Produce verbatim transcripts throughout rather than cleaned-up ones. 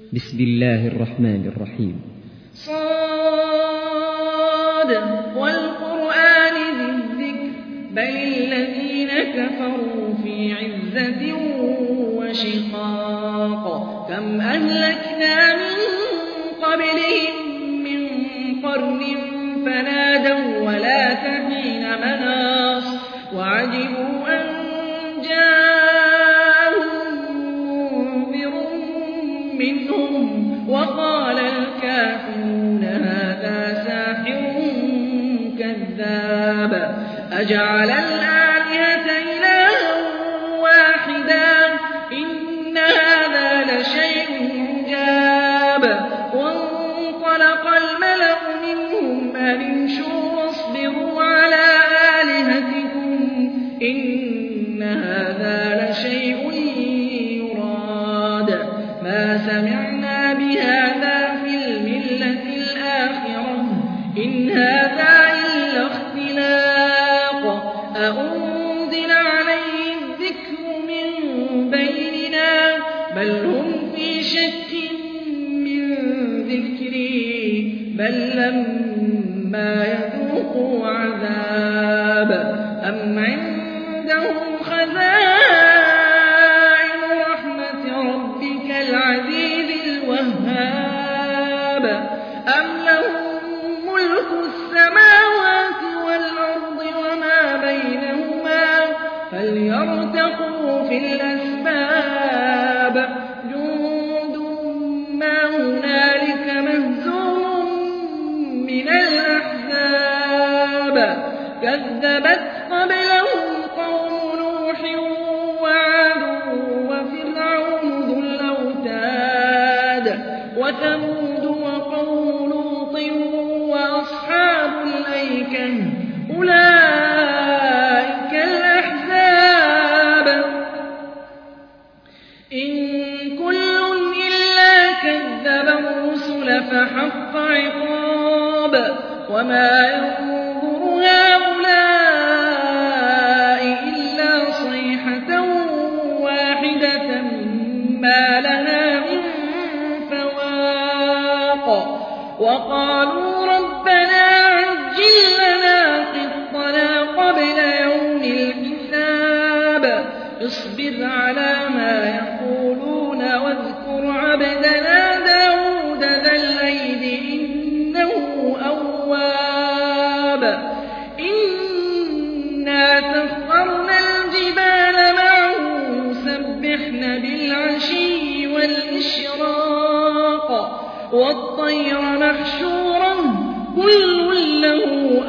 بسم الله الرحمن الرحيم. صاد والقرآن ذي الذكر بل الذين كفروا في عزة وشقاق كم أهلكنا من قبلهم من قرن فنادوا ولا تحين مناص وعجبوا أن جاءهم منذر منهم وقال الكافرون هذا ساحر كذاب أجعل الآلهة إلها واحدا إن هذا لشيء عجاب وانطلق الملأ منهم أن امشوا واصبروا على آلهتكم إن هذا لشيء يراد ما سمعنا بهذا في الملة الآخرة إن هذا إلا اختلاق أأنزل عليه الذكر من بيننا بل هم في شك من ذكري بل لما يذوقوا عذاب أم عندهم خزائن رحمة ربك العزيز الوهاب أم لهم ملك السماوات والأرض وما بينهما فليرتقوا في الأسباب جند ما هنالك مهزوم من الأحزاب كذبت قبلهم قوم نوح وعاد وفرعون ذو الأوتاد وثمود وقوم لوط وأصحاب الأيكة أولئك الأحزاب إن كل إلا كذب الرسل فحق عقاب وما ينظر هؤلاء إلا صيحة واحدة ما لها من فواق وقالوا ربنا عجل لنا قطنا قبل يوم الحساب اصبر على ما يقولون واذكر عبدنا داود ذا الأيد إنه أواب إنا سخرنا الجبال معه يسبحن بالعشي والإشراق والطير محشورا كل له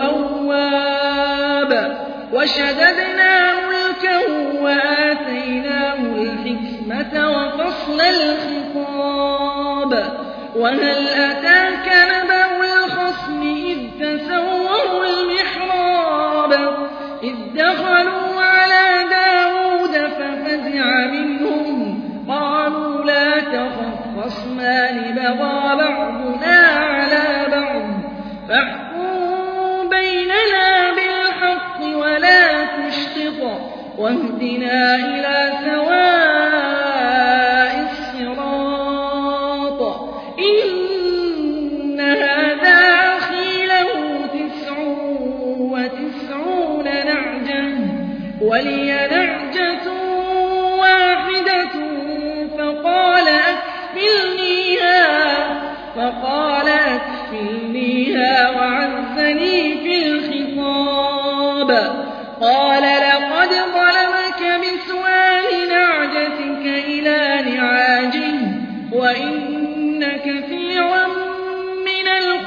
أواب وشددنا ملكه وآتيناه الحكمة وفصل الخطاب وهل أتاك نبأ الخصم إذ تسوروا المحراب إذ دخلوا على داود ففزع منهم قالوا لا تخف خصمان بغى بعضنا على بعض فاحكم بيننا بالحق ولا تشطط واهدنا إلى سواء الصراط إن هذا أخي له تسع وتسعون نعجة ولي نعجة واحدة فقال أكفلنيها فقال أكفلنيها وعزني في الخطاب قال لقد ظلمك بسؤال نعجتك إلى نعاجه وإن كثيرا من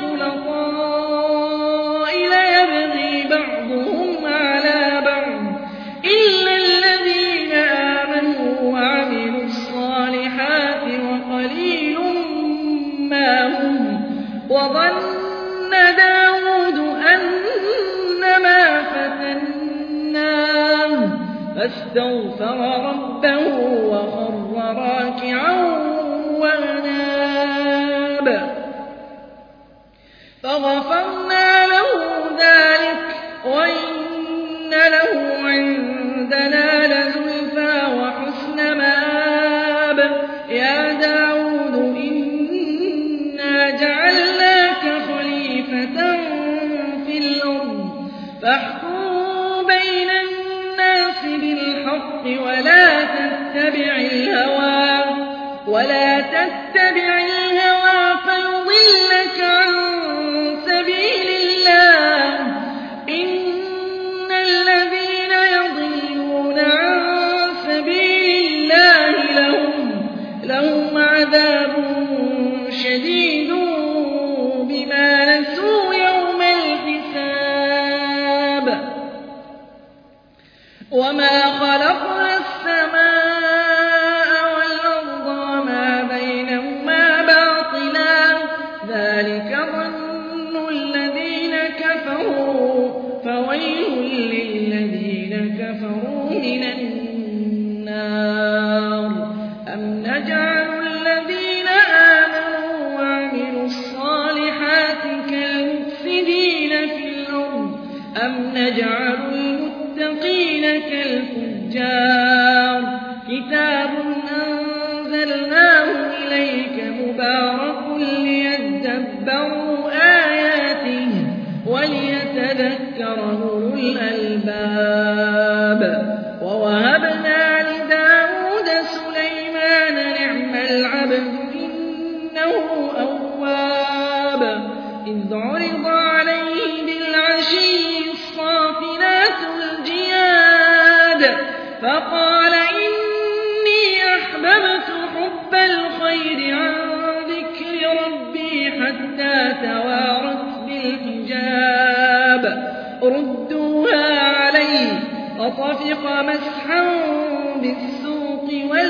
الخلطاء ليبغي بعضهم على بعض إلا الذين آمنوا وعملوا الصالحات وقليل ما هم وظن داود أنما فتناه فاستغفر ربه وخر راكعا وأناب فغفرنا له ذلك وإن له عندنا لزلفى وحسن مآب يا داود إن فاحكم بين الناس بالحق ولا تتبع الهوى ولا تتبع الهوى فيضلك عن سبيل الله إن الذين يضلون عن سبيل الله لهم لهم عذاب شديد بما نسوا يوم الحساب وما خلقنا السماء والأرض وما بينهما باطلا ذلك ظن الذين كفروا فويل للذين كفروا من النار أم نجعل الذين آمنوا وعملوا الصالحات كالمفسدين في الأرض أم نجعل المتقين كالفجار كتاب أنزلناه إليك مبارك ليدبروا آياته وليتذكر أولو الألباب ووهبنا لداود سليمان نعم العبد إنه أواب إذ عرض عليه بالعشي الصافنات الجياد فقال إني أحببت حب الخير عن ذكر ربي حتى توارت بالحجاب ردوها علي فطفق مسحا بالسوق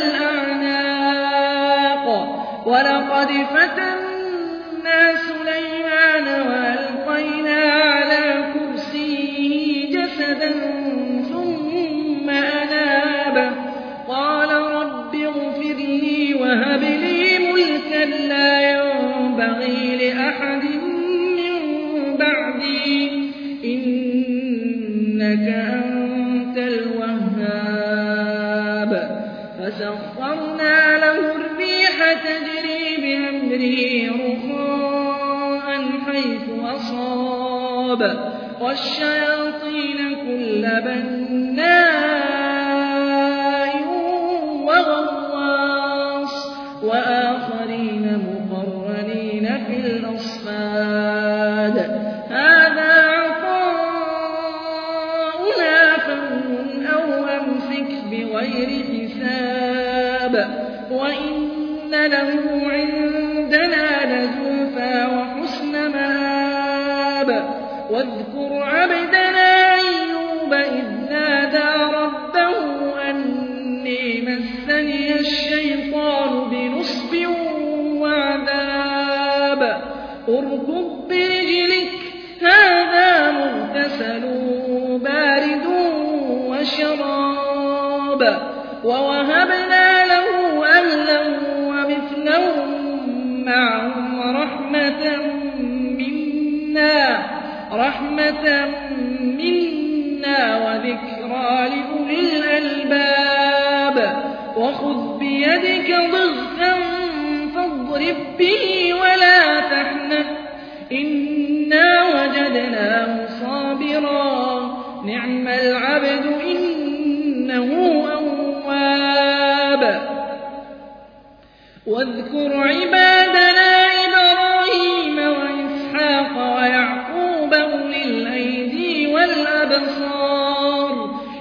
والأعناق ولقد فتنا سليمان وألقينا على كرسيه جسدا ثم أناب قال رب اغفر لي وهب لي ملكا لا ينبغي لأحد من بعدي إنك أنت الوهاب فسخرنا له الريح تجري بأمره رخاء حيث أصاب والشياطين كل بناء وغواص وآخرين مقرنين في الأصفاد هذا عطاؤنا فامنن أو أمسك بغير حساب وإن له عندنا لزلفى وحسن مآب واذكر عبدنا أيوب إذ نادى ربه أني مسني الشيطان بنصب وعذاب اركض برجلك هذا مغتسل بارد وشراب ووهبنا له أهلا ومثلهم معهم رحمة منا رحمة منا وذكرى لأولي الألباب وخذ بيدك ضغثا فاضرب به ولا تحنث إنا وجدناه صابرا نعم العبد إنه أواب واذكر عبادنا إبراهيم وإسحاق ويعقوب أولي الأيدي والأبصار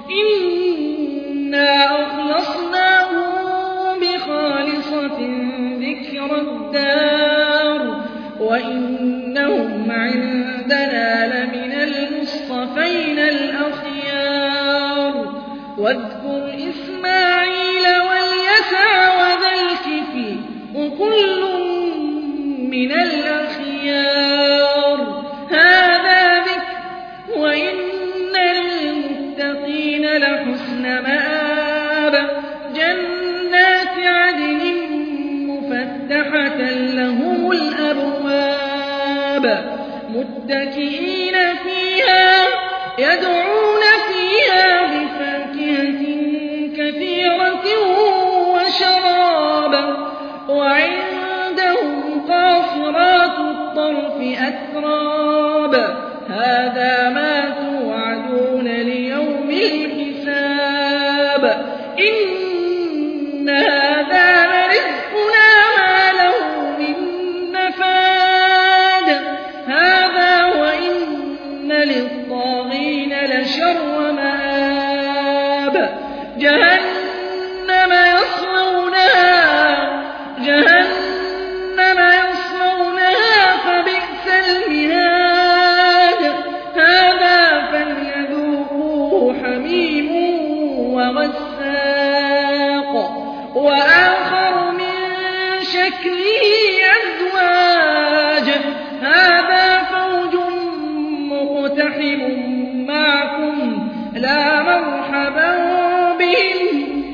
إنا أخلصناهم بخالصة ذكر الدار وإنهم عندنا لمن المصطفين الأخيار واذكر إسماعيل واليسع وذا الكفل وكل من الأخيار هذا ذكر وإن للمتقين لحسن مآب جنات عدن مفتحة لهم الأبواب متكئين فيها يدعون فيها بفاكهة كثيرة وشراب وعندهم قاصرات الطرف أتراب هذا ما توعد بشكله أزواج هذا فوج مقتحم معكم لا مرحبا بهم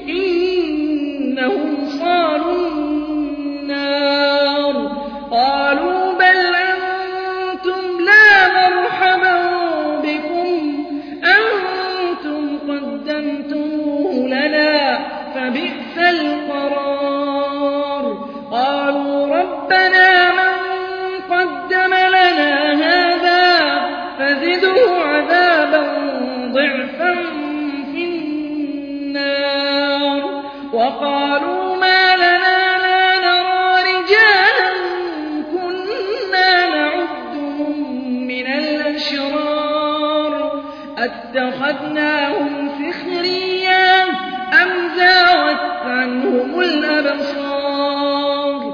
إنهم صالوا النار قالوا بل أنتم لا مرحبا بكم أنتم قدمتموه لنا فبئس القرار قالوا ربنا من قدم لنا هذا فزده عذابا ضعفا في النار وقالوا ما لنا لا نرى رجالا كنا نعدهم من الأشرار أتخذناهم سخريا أم زاغت عنهم الأبصار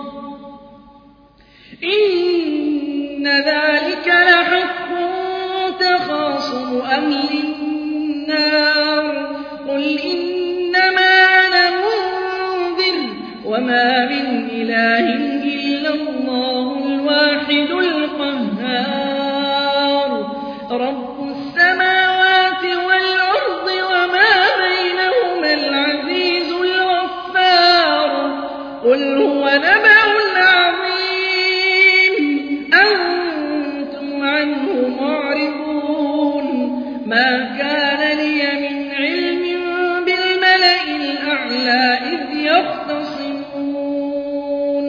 إن ذلك لحق تخاصم أهل النار قل إنما أنا منذر وما من إله إلا الله الواحد القهار رب السماوات والأرض وما بينهما العزيز الغفار قل هو نبأ عظيم أنتم عنه معرضون ما كان لي من علم بالملأ الأعلى إذ يختصمون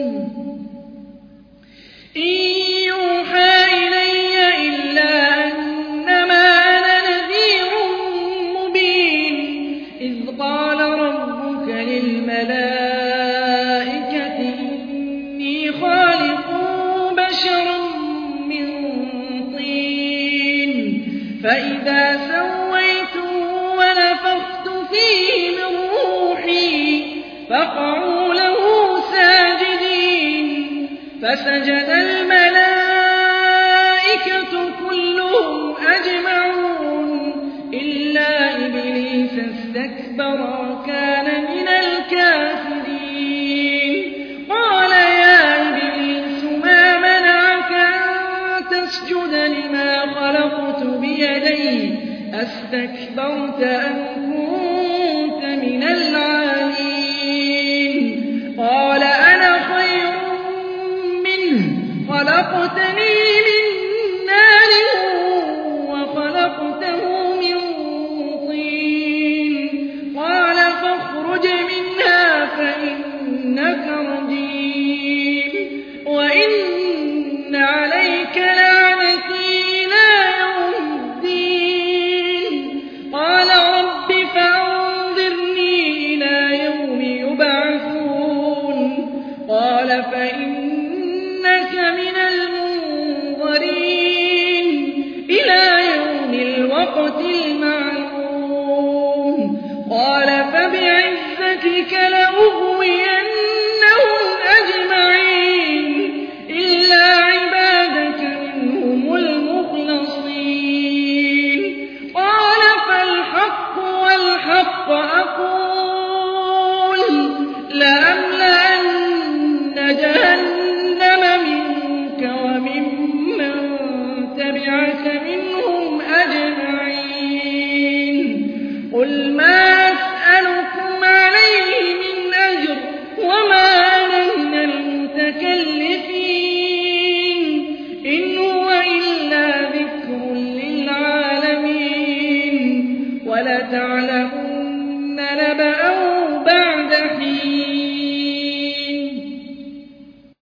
إن يوحى إلي إلا أنما أنا نذير مبين إذ قال ربك للملائكة إني خالق بشرا من طين فإذا سويته ونفخت فيه من روحي فقعوا له ساجدين فسجد الملائكة كلهم أجمعون إلا إبليس استكبر وكان من الكافرين قال يا إبليس ما منعك أن تسجد لما خلقت بيدي أستكبرت أم كنت من العالين قال أنا خير منه خلقتني من نار وخلقته من طين قال فاخرج منها فإنك رجيم وإن عليك لعنتي إلى يوم الدين قال رب فأنظرني إلى يوم يبعثون قال فإنك من المنظرين إلى يوم الوقت المعلوم قال فبعزتك لأغوينهم أجمعين إلا عبادك منهم المخلصين قال فالحق والحق أقول لأملأن جهنم